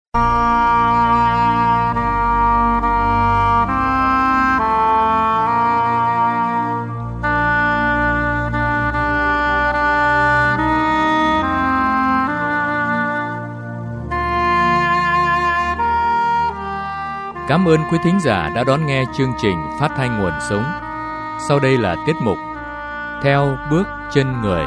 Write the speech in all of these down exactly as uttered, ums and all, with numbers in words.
Cảm ơn quý thính giả đã đón nghe chương trình Phát thanh Nguồn Sống. Sau đây là tiết mục Theo bước chân người.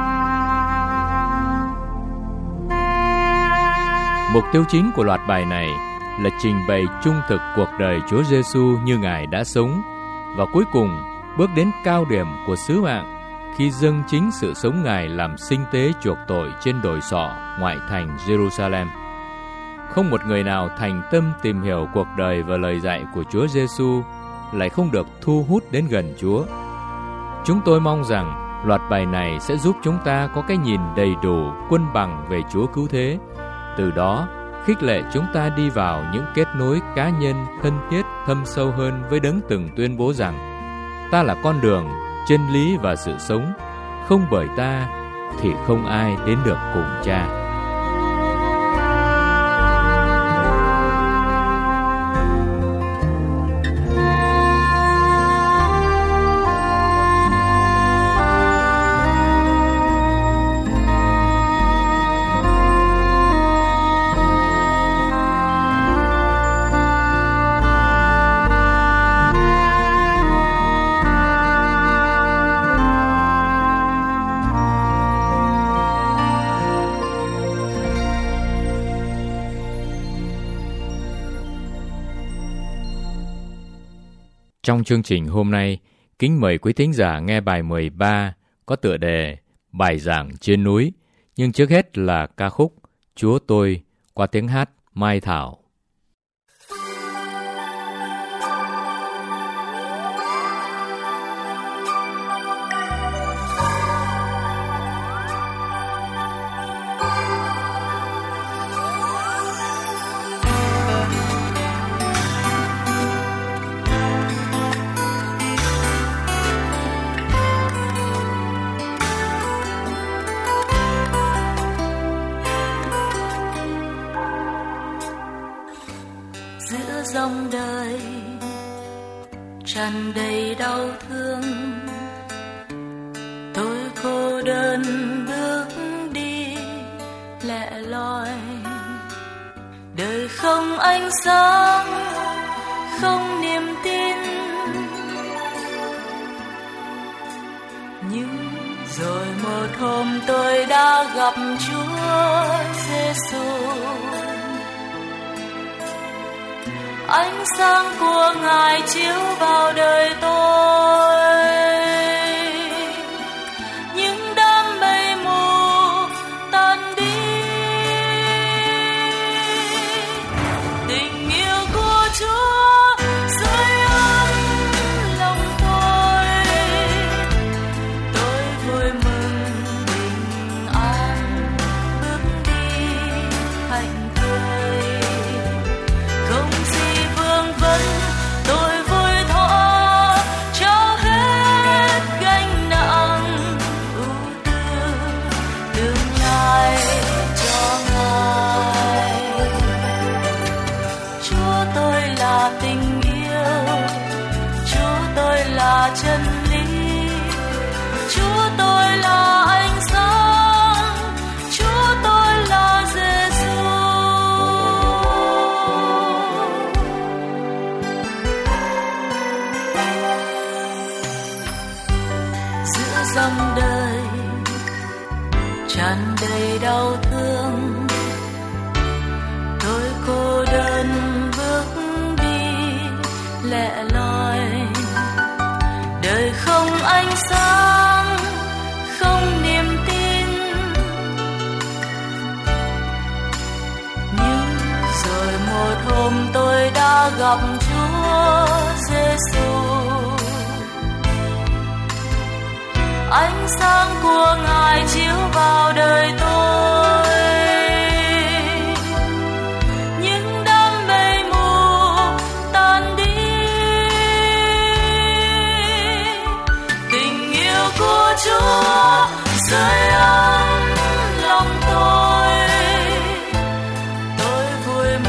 Mục tiêu chính của loạt bài này là trình bày trung thực cuộc đời Chúa Giêsu như Ngài đã sống, và cuối cùng bước đến cao điểm của sứ mạng khi dâng chính sự sống Ngài làm sinh tế chuộc tội trên đồi sọ ngoại thành Jerusalem. Không một người nào thành tâm tìm hiểu cuộc đời và lời dạy của Chúa Giêsu lại không được thu hút đến gần Chúa. Chúng tôi mong rằng loạt bài này sẽ giúp chúng ta có cái nhìn đầy đủ, quân bằng về Chúa cứu thế. Từ đó, khích lệ chúng ta đi vào những kết nối cá nhân thân thiết thâm sâu hơn với Đấng từng tuyên bố rằng: ta là con đường, chân lý và sự sống, không bởi ta thì không ai đến được cùng Cha. Trong chương trình hôm nay, kính mời quý thính giả nghe bài mười ba có tựa đề Bài giảng trên núi, nhưng trước hết là ca khúc Chúa Tôi qua tiếng hát Mai Thảo. Dòng đời tràn đầy đau thương, tôi cô đơn bước đi lẻ loi. Đời không ánh sáng, không niềm tin, nhưng rồi một hôm tôi đã gặp Chúa Giêsu. Ánh sáng của Ngài chiếu vào đời tôi, những đám mây mù tan đi. Tình yêu của Chúa sưởi ấm lòng tôi, tôi vui mừng bình an bước đi hạnh tươi. Không gì vương vấn, tôi vui thỏa trao hết gánh nặng ưu tư tương lai cho Ngài. Chúa tôi là tình yêu, Chúa tôi là chân lý, Chúa tôi là ánh sáng, Chúa tôi là Giêsu. Dòng đời tràn đầy đau thương, tôi cô đơn bước đi lẻ loi. Đời không ánh sáng, không niềm tin, nhưng rồi một hôm tôi đã gặp Chúa Giêsu. Ánh sáng của Ngài chiếu vào đời tôi, những đám mây mù tan đi. Tình yêu của Chúa sưởi ấm lòng tôi, tôi vui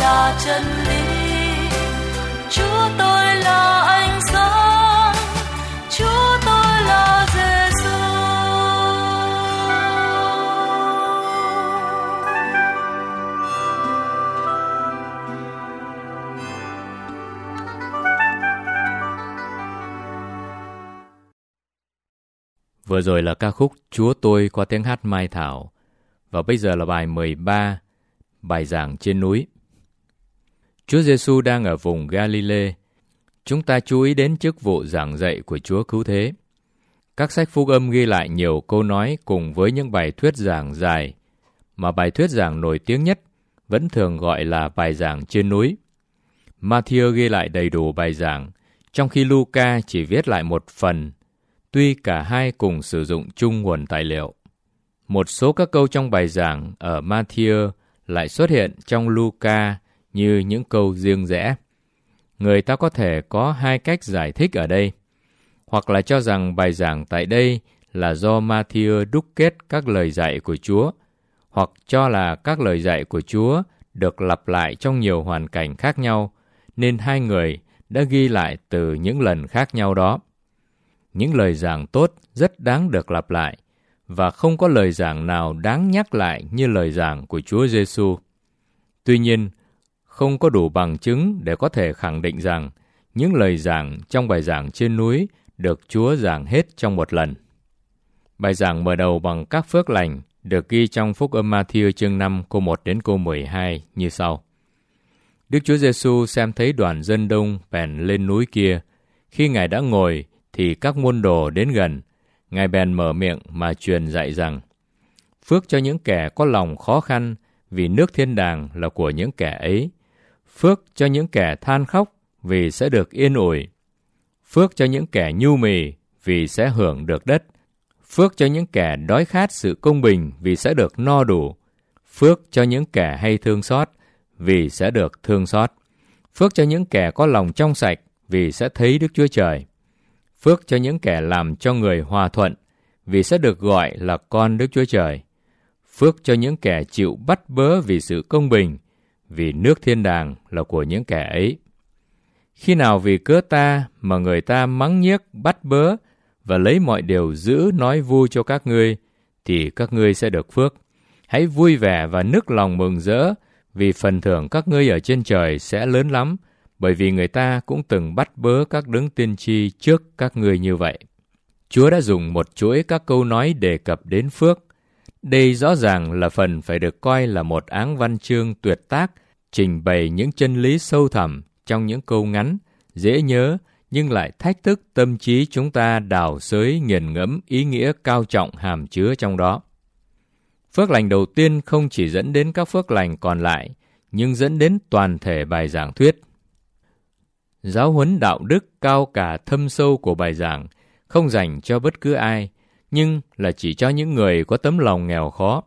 là chân lý, Chúa tôi là ánh sáng, Chúa tôi là Giêsu. Vừa rồi là ca khúc Chúa tôi qua tiếng hát Mai Thảo. Và bây giờ là bài mười ba, bài giảng trên núi. Chúa Giêsu đang ở vùng Galilee. Chúng ta chú ý đến chức vụ giảng dạy của Chúa Cứu Thế. Các sách phúc âm ghi lại nhiều câu nói cùng với những bài thuyết giảng dài, mà bài thuyết giảng nổi tiếng nhất vẫn thường gọi là bài giảng trên núi. Matthew ghi lại đầy đủ bài giảng, trong khi Luca chỉ viết lại một phần, tuy cả hai cùng sử dụng chung nguồn tài liệu. Một số các câu trong bài giảng ở Matthew lại xuất hiện trong Luca như những câu riêng rẽ. Người ta có thể có hai cách giải thích ở đây, hoặc là cho rằng bài giảng tại đây là do Matthew đúc kết các lời dạy của Chúa, hoặc cho là các lời dạy của Chúa được lặp lại trong nhiều hoàn cảnh khác nhau, nên hai người đã ghi lại từ những lần khác nhau đó. Những lời giảng tốt rất đáng được lặp lại, và không có lời giảng nào đáng nhắc lại như lời giảng của Chúa Giêsu. Tuy nhiên, không có đủ bằng chứng để có thể khẳng định rằng những lời giảng trong bài giảng trên núi được Chúa giảng hết trong một lần. Bài giảng mở đầu bằng các phước lành được ghi trong Phúc âm Ma-thi-ơ chương năm câu một đến câu mười hai như sau. Đức Chúa Giêsu xem thấy đoàn dân đông bèn lên núi kia. Khi Ngài đã ngồi thì các môn đồ đến gần. Ngài bèn mở miệng mà truyền dạy rằng: Phước cho những kẻ có lòng khó khăn, vì nước thiên đàng là của những kẻ ấy. Phước cho những kẻ than khóc, vì sẽ được yên ủi. Phước cho những kẻ nhu mì, vì sẽ hưởng được đất. Phước cho những kẻ đói khát sự công bình, vì sẽ được no đủ. Phước cho những kẻ hay thương xót, vì sẽ được thương xót. Phước cho những kẻ có lòng trong sạch, vì sẽ thấy Đức Chúa Trời. Phước cho những kẻ làm cho người hòa thuận, vì sẽ được gọi là con Đức Chúa Trời. Phước cho những kẻ chịu bắt bớ vì sự công bình, vì nước thiên đàng là của những kẻ ấy. Khi nào vì cớ ta mà người ta mắng nhiếc, bắt bớ và lấy mọi điều dữ nói vui cho các ngươi, thì các ngươi sẽ được phước. Hãy vui vẻ và nức lòng mừng rỡ, vì phần thưởng các ngươi ở trên trời sẽ lớn lắm, bởi vì người ta cũng từng bắt bớ các đấng tiên tri trước các ngươi như vậy. Chúa đã dùng một chuỗi các câu nói đề cập đến phước. Đây rõ ràng là phần phải được coi là một áng văn chương tuyệt tác, trình bày những chân lý sâu thẳm trong những câu ngắn, dễ nhớ, nhưng lại thách thức tâm trí chúng ta đào xới nghiền ngẫm ý nghĩa cao trọng hàm chứa trong đó. Phước lành đầu tiên không chỉ dẫn đến các phước lành còn lại, nhưng dẫn đến toàn thể bài giảng thuyết. Giáo huấn đạo đức cao cả thâm sâu của bài giảng không dành cho bất cứ ai, nhưng là chỉ cho những người có tấm lòng nghèo khó.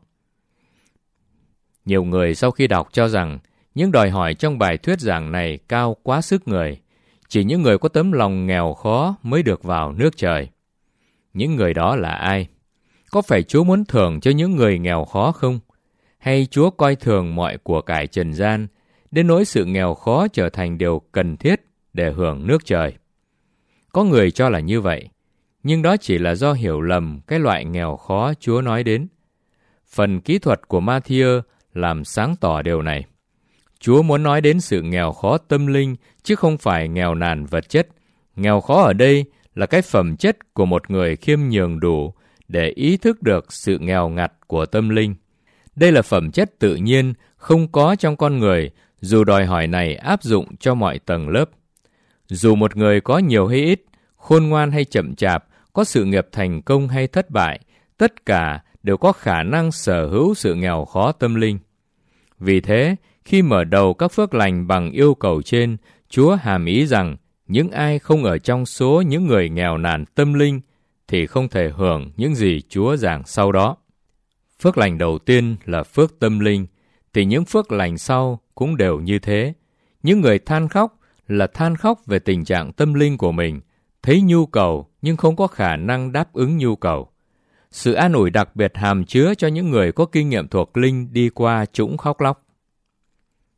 Nhiều người sau khi đọc cho rằng những đòi hỏi trong bài thuyết giảng này cao quá sức người, chỉ những người có tấm lòng nghèo khó mới được vào nước trời. Những người đó là ai? Có phải Chúa muốn thưởng cho những người nghèo khó không? Hay Chúa coi thường mọi của cải trần gian, đến nỗi sự nghèo khó trở thành điều cần thiết để hưởng nước trời? Có người cho là như vậy, nhưng đó chỉ là do hiểu lầm cái loại nghèo khó Chúa nói đến. Phần kỹ thuật của Ma-thi-ơ làm sáng tỏ điều này. Chúa muốn nói đến sự nghèo khó tâm linh, chứ không phải nghèo nàn vật chất. Nghèo khó ở đây là cái phẩm chất của một người khiêm nhường đủ để ý thức được sự nghèo ngặt của tâm linh. Đây là phẩm chất tự nhiên, không có trong con người, dù đòi hỏi này áp dụng cho mọi tầng lớp. Dù một người có nhiều hay ít, khôn ngoan hay chậm chạp, có sự nghiệp thành công hay thất bại, tất cả đều có khả năng sở hữu sự nghèo khó tâm linh. Vì thế, khi mở đầu các phước lành bằng yêu cầu trên, Chúa hàm ý rằng những ai không ở trong số những người nghèo nàn tâm linh thì không thể hưởng những gì Chúa giảng sau đó. Phước lành đầu tiên là phước tâm linh, thì những phước lành sau cũng đều như thế. Những người than khóc là than khóc về tình trạng tâm linh của mình, thấy nhu cầu nhưng không có khả năng đáp ứng nhu cầu. Sự an ủi đặc biệt hàm chứa cho những người có kinh nghiệm thuộc linh đi qua trũng khóc lóc.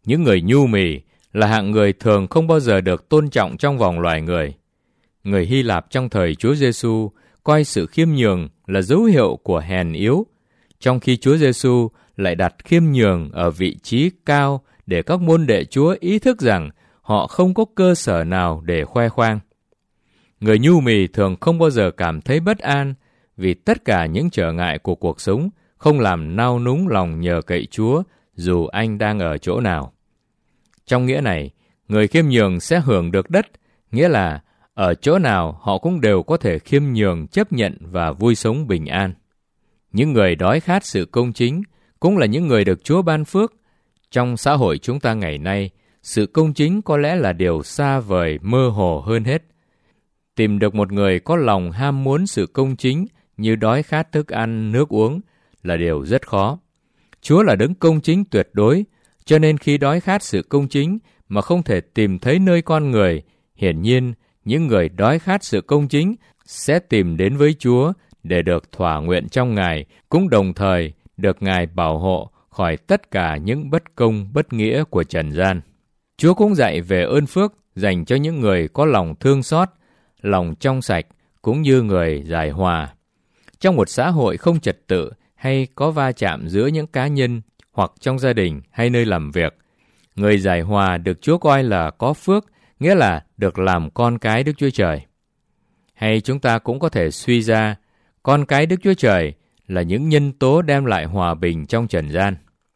Những người nhu mì là hạng người thường không bao giờ được tôn trọng trong vòng loài người. Người Hy Lạp trong thời Chúa Giêsu coi sự khiêm nhường là dấu hiệu của hèn yếu, trong khi Chúa Giêsu lại đặt khiêm nhường ở vị trí cao để các môn đệ Chúa ý thức rằng họ không có cơ sở nào để khoe khoang. Người nhu mì thường không bao giờ cảm thấy bất an vì tất cả những trở ngại của cuộc sống không làm nao núng lòng nhờ cậy Chúa dù anh đang ở chỗ nào. Trong nghĩa này, người khiêm nhường sẽ hưởng được đất, nghĩa là ở chỗ nào họ cũng đều có thể khiêm nhường, chấp nhận và vui sống bình an. Những người đói khát sự công chính cũng là những người được Chúa ban phước. Trong xã hội chúng ta ngày nay, sự công chính có lẽ là điều xa vời, mơ hồ hơn hết. Tìm được một người có lòng ham muốn sự công chính như đói khát thức ăn, nước uống là điều rất khó. Chúa là đấng công chính tuyệt đối, cho nên khi đói khát sự công chính mà không thể tìm thấy nơi con người, hiển nhiên những người đói khát sự công chính sẽ tìm đến với Chúa để được thỏa nguyện trong Ngài, cũng đồng thời được Ngài bảo hộ khỏi tất cả những bất công bất nghĩa của trần gian. Chúa cũng dạy về ơn phước dành cho những người có lòng thương xót, lòng trong sạch cũng như người giải hòa. Trong một xã hội không trật tự hay có va chạm giữa những cá nhân hoặc trong gia đình hay nơi làm việc, người giải hòa được Chúa coi là có phước, nghĩa là được làm con cái Đức Chúa Trời. Hay chúng ta cũng có thể suy ra, con cái Đức Chúa Trời là những nhân tố đem lại hòa bình trong trần gian.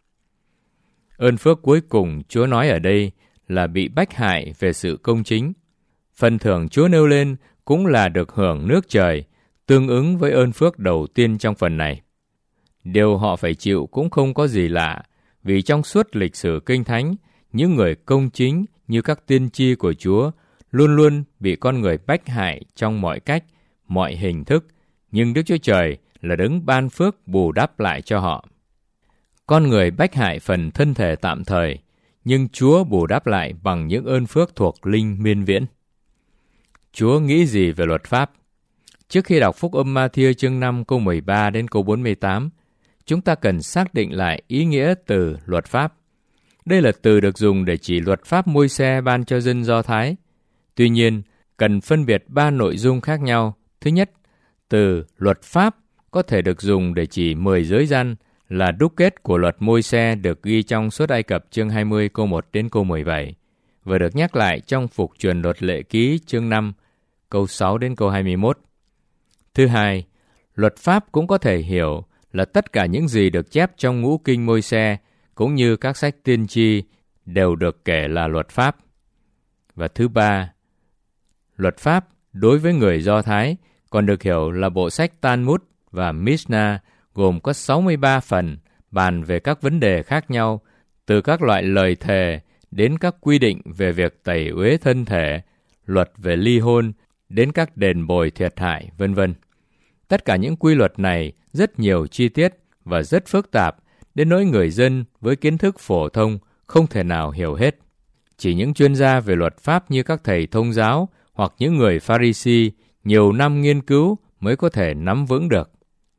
Ơn phước cuối cùng Chúa nói ở đây là bị bách hại về sự công chính. Phần thưởng Chúa nêu lên cũng là được hưởng nước trời, tương ứng với ơn phước đầu tiên trong phần này. Điều họ phải chịu cũng không có gì lạ, vì trong suốt lịch sử Kinh Thánh, những người công chính như các tiên tri của Chúa luôn luôn bị con người bách hại trong mọi cách, mọi hình thức, nhưng Đức Chúa Trời là đấng ban phước bù đắp lại cho họ. Con người bách hại phần thân thể tạm thời, nhưng Chúa bù đắp lại bằng những ơn phước thuộc linh miên viễn. Chúa nghĩ gì về luật pháp? Trước khi đọc Phúc âm Ma-thi-ơ chương năm câu mười ba đến câu bốn mươi tám, chúng ta cần xác định lại ý nghĩa từ luật pháp. Đây là từ được dùng để chỉ luật pháp Môi-se ban cho dân Do Thái. Tuy nhiên, cần phân biệt ba nội dung khác nhau. Thứ nhất, từ luật pháp có thể được dùng để chỉ mười giới răn là đúc kết của luật Môi-se được ghi trong Xuất Ai Cập chương hai mươi câu một đến câu mười bảy và được nhắc lại trong Phục truyền luật Lệ Ký chương năm câu sáu đến câu hai mươi mốt. Thứ hai, luật pháp cũng có thể hiểu là tất cả những gì được chép trong ngũ kinh Môi-se cũng như các sách tiên tri đều được kể là luật pháp. Và thứ ba, luật pháp đối với người Do Thái còn được hiểu là bộ sách Talmud và Mishnah gồm có sáu mươi ba phần bàn về các vấn đề khác nhau, từ các loại lời thề đến các quy định về việc tẩy uế thân thể, luật về ly hôn đến các đền bồi thiệt hại, vân vân. Tất cả những quy luật này rất nhiều chi tiết và rất phức tạp, đến nỗi người dân với kiến thức phổ thông không thể nào hiểu hết. Chỉ những chuyên gia về luật pháp như các thầy thông giáo hoặc những người Pha-ri-si nhiều năm nghiên cứu mới có thể nắm vững được.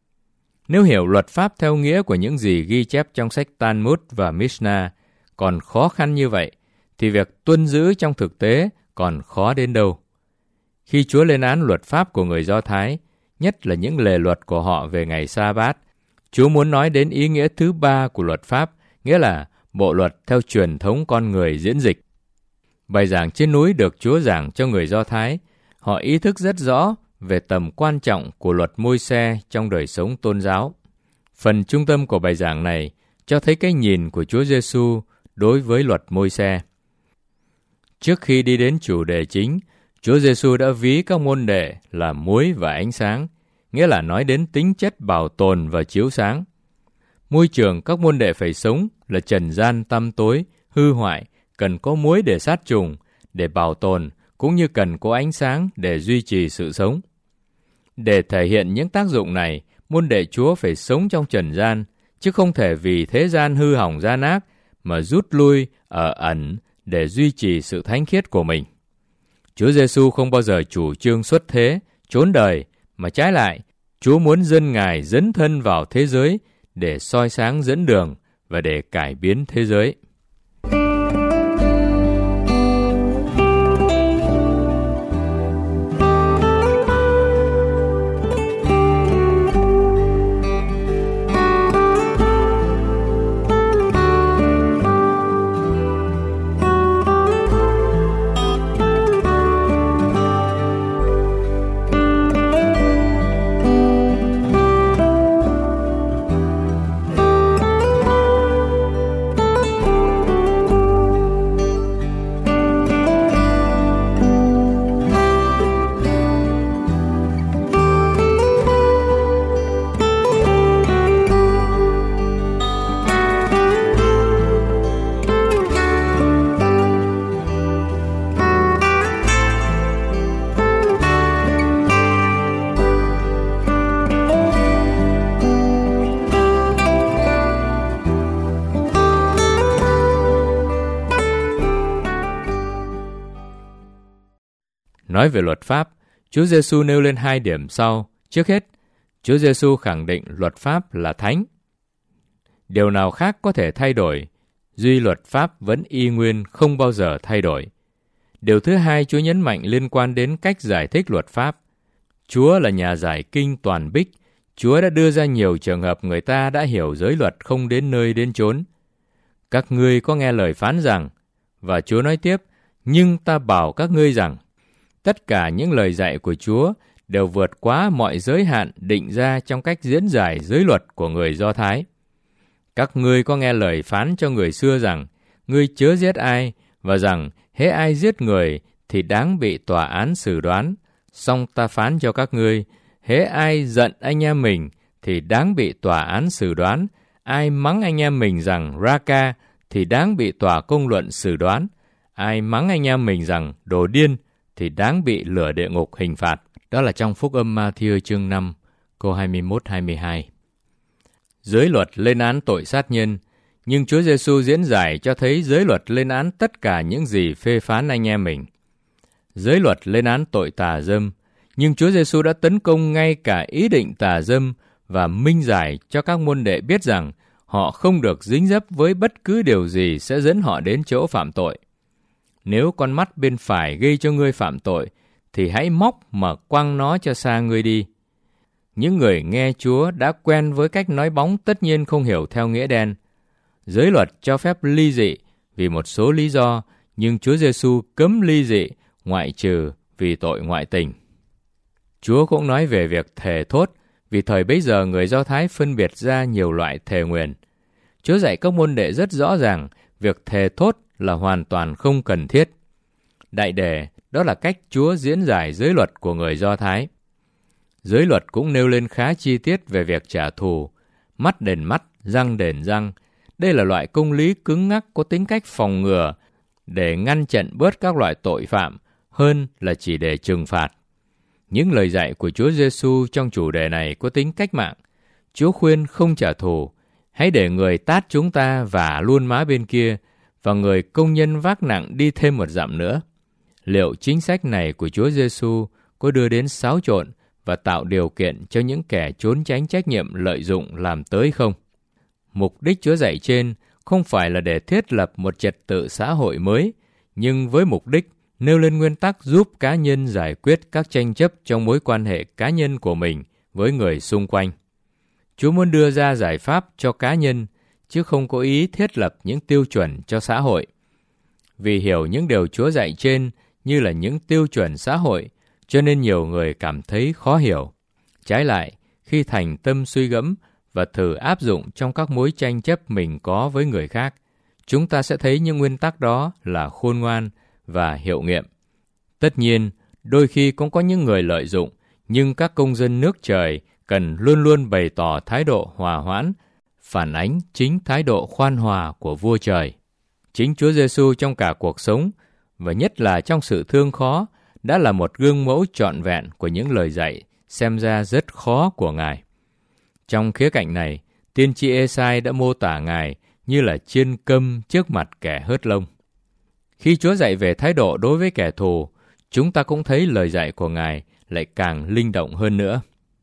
Nếu hiểu luật pháp theo nghĩa của những gì ghi chép trong sách Talmud và Mishnah còn khó khăn như vậy, thì việc tuân giữ trong thực tế còn khó đến đâu. Khi Chúa lên án luật pháp của người Do Thái, nhất là những lề luật của họ về ngày Sa-bát, Chúa muốn nói đến ý nghĩa thứ ba của luật pháp, nghĩa là bộ luật theo truyền thống con người diễn dịch. Bài giảng trên núi được Chúa giảng cho người Do Thái. Họ ý thức rất rõ về tầm quan trọng của luật Môi-se trong đời sống tôn giáo. Phần trung tâm của bài giảng này cho thấy cái nhìn của Chúa Giêsu đối với luật Môi-se. Trước khi đi đến chủ đề chính, Chúa Giêsu đã ví các môn đệ là muối và ánh sáng, nghĩa là nói đến tính chất bảo tồn và chiếu sáng. Môi trường các môn đệ phải sống là trần gian tăm tối, hư hoại, cần có muối để sát trùng, để bảo tồn, cũng như cần có ánh sáng để duy trì sự sống. Để thể hiện những tác dụng này, môn đệ Chúa phải sống trong trần gian, chứ không thể vì thế gian hư hỏng gian ác mà rút lui ở ẩn để duy trì sự thánh khiết của mình. Chúa Giêsu không bao giờ chủ trương xuất thế, trốn đời, mà trái lại, Chúa muốn dân Ngài dấn thân vào thế giới để soi sáng dẫn đường và để cải biến thế giới. Nói về luật pháp, Chúa Giêsu nêu lên hai điểm sau. Trước hết, Chúa Giêsu khẳng định luật pháp là thánh. Điều nào khác có thể thay đổi, duy luật pháp vẫn y nguyên, không bao giờ thay đổi. Điều thứ hai Chúa nhấn mạnh liên quan đến cách giải thích luật pháp. Chúa là nhà giải kinh toàn bích. Chúa đã đưa ra nhiều trường hợp người ta đã hiểu giới luật không đến nơi đến chốn. Các ngươi có nghe lời phán rằng, và Chúa nói tiếp, nhưng ta bảo các ngươi rằng, tất cả những lời dạy của Chúa đều vượt quá mọi giới hạn định ra trong cách diễn giải giới luật của người Do Thái. Các ngươi có nghe lời phán cho người xưa rằng, ngươi chớ giết ai, và rằng, hễ ai giết người thì đáng bị tòa án xử đoán. Song ta phán cho các ngươi, hễ ai giận anh em mình thì đáng bị tòa án xử đoán. Ai mắng anh em mình rằng Raka thì đáng bị tòa công luận xử đoán. Ai mắng anh em mình rằng đồ điên thì đáng bị lửa địa ngục hình phạt. Đó là trong Phúc âm Ma-thi-ơ chương năm, câu hai mươi mốt hai mươi hai. Giới luật lên án tội sát nhân, nhưng Chúa Giêsu diễn giải cho thấy giới luật lên án tất cả những gì phê phán anh em mình. Giới luật lên án tội tà dâm, nhưng Chúa Giêsu đã tấn công ngay cả ý định tà dâm và minh giải cho các môn đệ biết rằng họ không được dính dấp với bất cứ điều gì sẽ dẫn họ đến chỗ phạm tội. Nếu con mắt bên phải gây cho ngươi phạm tội, thì hãy móc mà quăng nó cho xa ngươi đi. Những người nghe Chúa đã quen với cách nói bóng tất nhiên không hiểu theo nghĩa đen. Giới luật cho phép ly dị vì một số lý do, nhưng Chúa Giêsu cấm ly dị ngoại trừ vì tội ngoại tình. Chúa cũng nói về việc thề thốt, vì thời bấy giờ người Do Thái phân biệt ra nhiều loại thề nguyền. Chúa dạy các môn đệ rất rõ ràng việc thề thốt là hoàn toàn không cần thiết. Đại đề, đó là cách Chúa diễn giải giới luật của người Do Thái. Giới luật cũng nêu lên khá chi tiết về việc trả thù, mắt đền mắt, răng đền răng. Đây là loại công lý cứng ngắc có tính cách phòng ngừa để ngăn chặn bớt các loại tội phạm hơn là chỉ để trừng phạt. Những lời dạy của Chúa Giêsu trong chủ đề này có tính cách mạng. Chúa khuyên không trả thù, hãy để người tát chúng ta vả luôn má bên kia và người công nhân vác nặng đi thêm một dặm nữa. Liệu chính sách này của Chúa Giêsu có đưa đến xáo trộn và tạo điều kiện cho những kẻ trốn tránh trách nhiệm lợi dụng làm tới không? Mục đích Chúa dạy trên không phải là để thiết lập một trật tự xã hội mới, nhưng với mục đích nêu lên nguyên tắc giúp cá nhân giải quyết các tranh chấp trong mối quan hệ cá nhân của mình với người xung quanh. Chúa muốn đưa ra giải pháp cho cá nhân, chứ không có ý thiết lập những tiêu chuẩn cho xã hội. Vì hiểu những điều Chúa dạy trên như là những tiêu chuẩn xã hội, cho nên nhiều người cảm thấy khó hiểu. Trái lại, khi thành tâm suy gẫm và thử áp dụng trong các mối tranh chấp mình có với người khác, chúng ta sẽ thấy những nguyên tắc đó là khôn ngoan và hiệu nghiệm. Tất nhiên, đôi khi cũng có những người lợi dụng, nhưng các công dân nước trời cần luôn luôn bày tỏ thái độ hòa hoãn, phản ánh chính thái độ khoan hòa của vua trời. Chính Chúa Giêsu trong cả cuộc sống, và nhất là trong sự thương khó, đã là một gương mẫu trọn vẹn của những lời dạy xem ra rất khó của Ngài. Trong khía cạnh này, tiên tri Ê-sai đã mô tả Ngài như là chiên câm trước mặt kẻ hớt lông. Khi Chúa dạy về thái độ đối với kẻ thù, chúng ta cũng thấy lời dạy của Ngài lại càng linh động hơn nữa.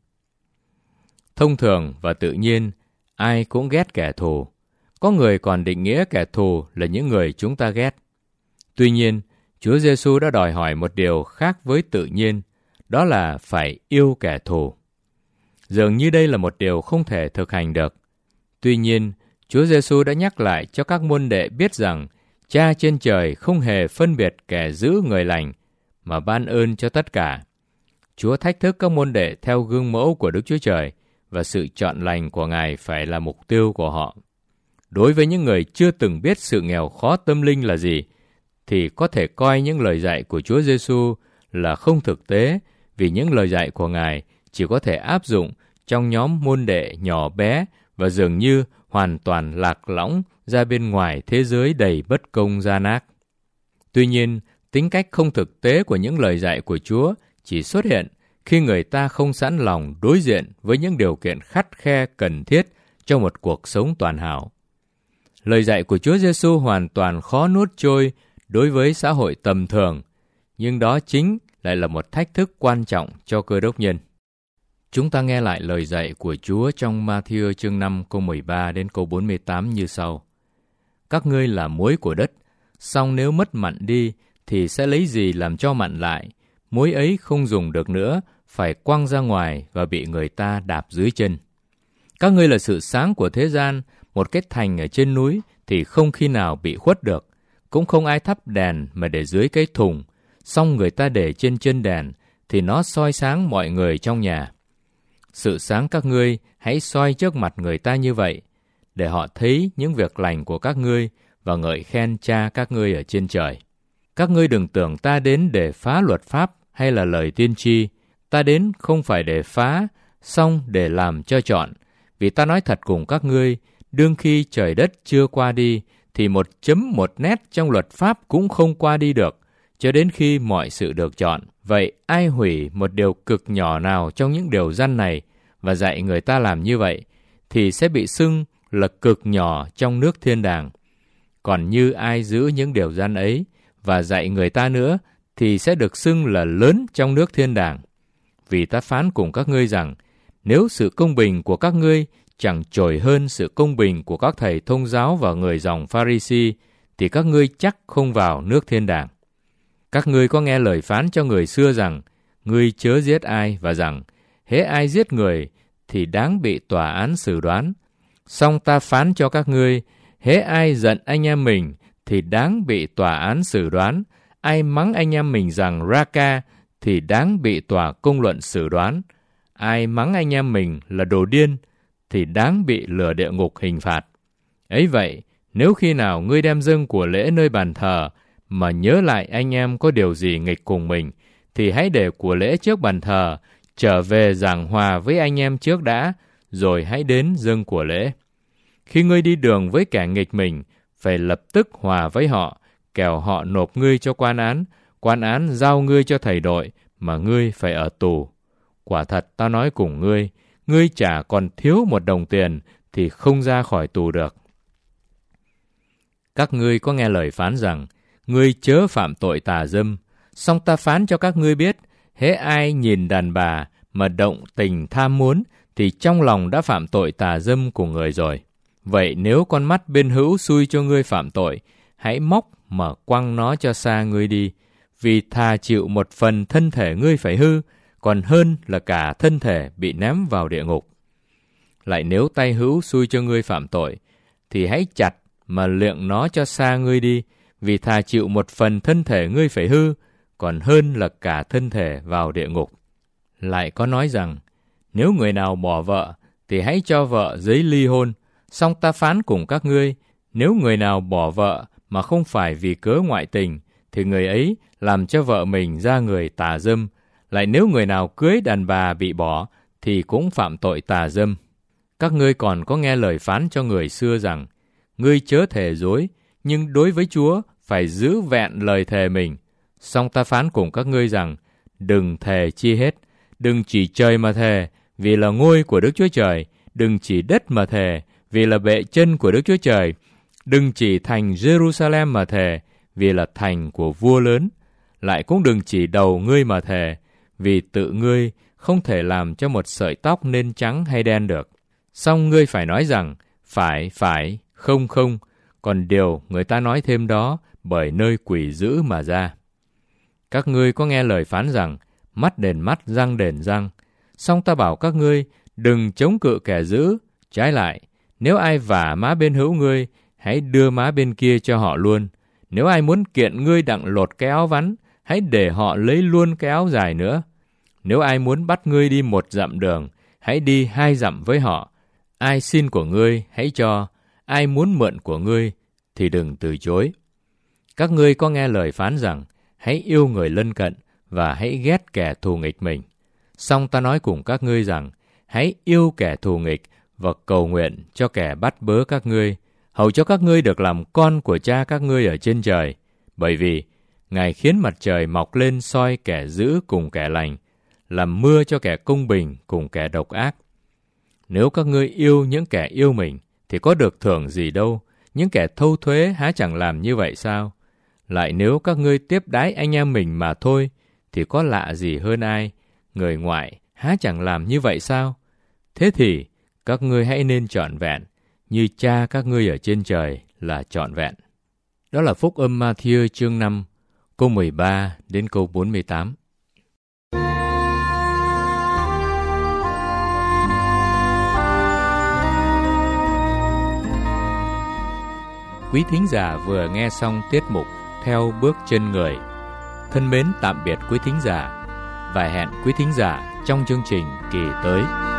Thông thường và tự nhiên, ai cũng ghét kẻ thù. Có người còn định nghĩa kẻ thù là những người chúng ta ghét. Tuy nhiên, Chúa Giêsu đã đòi hỏi một điều khác với tự nhiên, đó là phải yêu kẻ thù. Dường như đây là một điều không thể thực hành được. Tuy nhiên, Chúa Giêsu đã nhắc lại cho các môn đệ biết rằng Cha trên trời không hề phân biệt kẻ dữ người lành, mà ban ơn cho tất cả. Chúa thách thức các môn đệ theo gương mẫu của Đức Chúa Trời, và sự chọn lành của Ngài phải là mục tiêu của họ. Đối với những người chưa từng biết sự nghèo khó tâm linh là gì, thì có thể coi những lời dạy của Chúa Giêsu là không thực tế, vì những lời dạy của Ngài chỉ có thể áp dụng trong nhóm môn đệ nhỏ bé và dường như hoàn toàn lạc lõng ra bên ngoài thế giới đầy bất công gian ác. Tuy nhiên, tính cách không thực tế của những lời dạy của Chúa chỉ xuất hiện khi người ta không sẵn lòng đối diện với những điều kiện khắt khe cần thiết cho một cuộc sống toàn hảo. Lời dạy của Chúa Giêsu hoàn toàn khó nuốt trôi đối với xã hội tầm thường, nhưng đó chính lại là một thách thức quan trọng cho Cơ Đốc nhân. Chúng ta nghe lại lời dạy của Chúa trong Ma-thi-ơ chương năm câu mười ba đến câu bốn mươi tám như sau. Các ngươi là muối của đất, song nếu mất mặn đi thì sẽ lấy gì làm cho mặn lại? Muối ấy không dùng được nữa, phải quăng ra ngoài và bị người ta đạp dưới chân. Các ngươi là sự sáng của thế gian, một cái thành ở trên núi thì không khi nào bị khuất được. Cũng không ai thắp đèn mà để dưới cái thùng, xong người ta để trên chân đèn thì nó soi sáng mọi người trong nhà. Sự sáng các ngươi hãy soi trước mặt người ta như vậy, để họ thấy những việc lành của các ngươi và ngợi khen Cha các ngươi ở trên trời. Các ngươi đừng tưởng ta đến để phá luật pháp hay là lời tiên tri. Ta đến không phải để phá, song để làm cho trọn. Vì ta nói thật cùng các ngươi, đương khi trời đất chưa qua đi, thì một chấm một nét trong luật pháp cũng không qua đi được, cho đến khi mọi sự được chọn. Vậy ai hủy một điều cực nhỏ nào trong những điều răn này và dạy người ta làm như vậy, thì sẽ bị xưng là cực nhỏ trong nước thiên đàng. Còn như ai giữ những điều răn ấy và dạy người ta nữa, thì sẽ được xưng là lớn trong nước thiên đàng. Vì ta phán cùng các ngươi rằng, nếu sự công bình của các ngươi chẳng trội hơn sự công bình của các thầy thông giáo và người dòng Pha-ri-si, thì các ngươi chắc không vào nước thiên đàng. Các ngươi có nghe lời phán cho người xưa rằng, ngươi chớ giết ai, và rằng, hễ ai giết người thì đáng bị tòa án xử đoán. Song ta phán cho các ngươi, hễ ai giận anh em mình thì đáng bị tòa án xử đoán. Ai mắng anh em mình rằng Ra-ca thì đáng bị tòa công luận xử đoán. Ai mắng anh em mình là đồ điên thì đáng bị lửa địa ngục hình phạt. Ấy vậy, nếu khi nào ngươi đem dâng của lễ nơi bàn thờ mà nhớ lại anh em có điều gì nghịch cùng mình, thì hãy để của lễ trước bàn thờ, trở về giảng hòa với anh em trước đã, rồi hãy đến dâng của lễ. Khi ngươi đi đường với kẻ nghịch mình, phải lập tức hòa với họ, kẻo họ nộp ngươi cho quan án, quan án giao ngươi cho thầy đội, mà ngươi phải ở tù. Quả thật ta nói cùng ngươi, ngươi chả còn thiếu một đồng tiền thì không ra khỏi tù được. Các ngươi có nghe lời phán rằng, ngươi chớ phạm tội tà dâm, song ta phán cho các ngươi biết, hễ ai nhìn đàn bà mà động tình tham muốn, thì trong lòng đã phạm tội tà dâm của người rồi. Vậy nếu con mắt bên hữu xui cho ngươi phạm tội, hãy móc mà quăng nó cho xa ngươi đi, vì thà chịu một phần thân thể ngươi phải hư, còn hơn là cả thân thể bị ném vào địa ngục. Lại nếu tay hữu xui cho ngươi phạm tội, thì hãy chặt mà liệng nó cho xa ngươi đi, vì thà chịu một phần thân thể ngươi phải hư, còn hơn là cả thân thể vào địa ngục. Lại có nói rằng, nếu người nào bỏ vợ, thì hãy cho vợ giấy ly hôn. Song ta phán cùng các ngươi, nếu người nào bỏ vợ mà không phải vì cớ ngoại tình, thì người ấy làm cho vợ mình ra người tà dâm. Lại nếu người nào cưới đàn bà bị bỏ, thì cũng phạm tội tà dâm. Các ngươi còn có nghe lời phán cho người xưa rằng, ngươi chớ thề dối, nhưng đối với Chúa phải giữ vẹn lời thề mình. Song ta phán cùng các ngươi rằng, đừng thề chi hết, đừng chỉ trời mà thề, vì là ngôi của Đức Chúa Trời, đừng chỉ đất mà thề, vì là bệ chân của Đức Chúa Trời, đừng chỉ thành Jerusalem mà thề, vì là thành của vua lớn. Lại cũng đừng chỉ đầu ngươi mà thề, vì tự ngươi không thể làm cho một sợi tóc nên trắng hay đen được. Song ngươi phải nói rằng, phải, phải, không, không, còn điều người ta nói thêm đó bởi nơi quỷ dữ mà ra. Các ngươi có nghe lời phán rằng, mắt đền mắt, răng đền răng. Song ta bảo các ngươi, đừng chống cự kẻ dữ. Trái lại, nếu ai vả má bên hữu ngươi, hãy đưa má bên kia cho họ luôn. Nếu ai muốn kiện ngươi đặng lột cái áo vắn, hãy để họ lấy luôn cái áo dài nữa. Nếu ai muốn bắt ngươi đi một dặm đường, hãy đi hai dặm với họ. Ai xin của ngươi, hãy cho. Ai muốn mượn của ngươi, thì đừng từ chối. Các ngươi có nghe lời phán rằng, hãy yêu người lân cận và hãy ghét kẻ thù nghịch mình. Song ta nói cùng các ngươi rằng, hãy yêu kẻ thù nghịch và cầu nguyện cho kẻ bắt bớ các ngươi, hầu cho các ngươi được làm con của Cha các ngươi ở trên trời. Bởi vì Ngài khiến mặt trời mọc lên soi kẻ dữ cùng kẻ lành, làm mưa cho kẻ công bình cùng kẻ độc ác. Nếu các ngươi yêu những kẻ yêu mình, thì có được thưởng gì đâu, những kẻ thâu thuế há chẳng làm như vậy sao? Lại nếu các ngươi tiếp đái anh em mình mà thôi, thì có lạ gì hơn ai? Người ngoại há chẳng làm như vậy sao? Thế thì các ngươi hãy nên trọn vẹn, như Cha các ngươi ở trên trời là trọn vẹn. Đó là Phúc âm Ma-thi-ơ chương năm, câu mười ba đến câu bốn mươi tám. Quý thính giả vừa nghe xong tiết mục Theo bước chân người. Thân mến tạm biệt quý thính giả và hẹn quý thính giả trong chương trình kỳ tới.